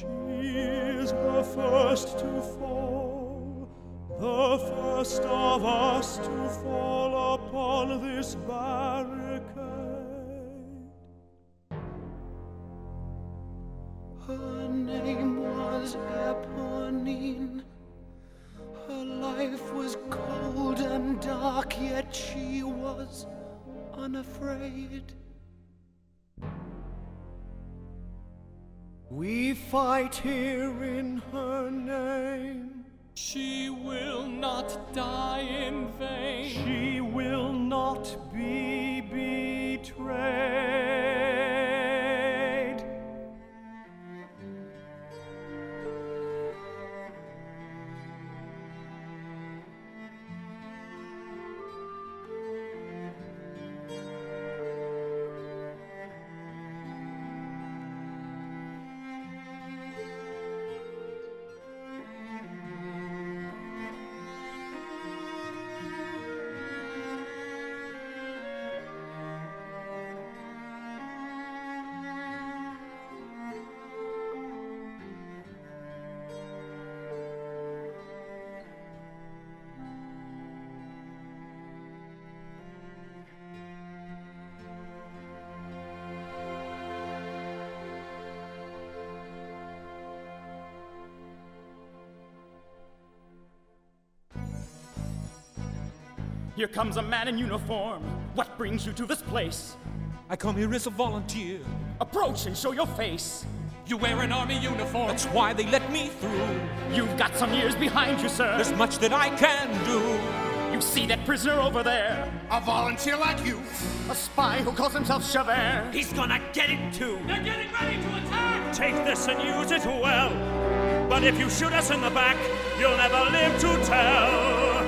She's the first to fall, the first of us to fall upon this barricade. Her name was Eponine. Her life was cold and dark, yet she was unafraid. We fight here in her name. She will not die in vain. She will not be betrayed. Here comes a man in uniform. What brings you to this place? I come here as a volunteer. Approach and show your face. You wear an army uniform. That's why they let me through. You've got some years behind you, sir. There's much that I can do. You see that prisoner over there? A volunteer like you. A spy who calls himself Javert. He's gonna get it too. They're getting ready to attack! Take this and use it well. But if you shoot us in the back, you'll never live to tell.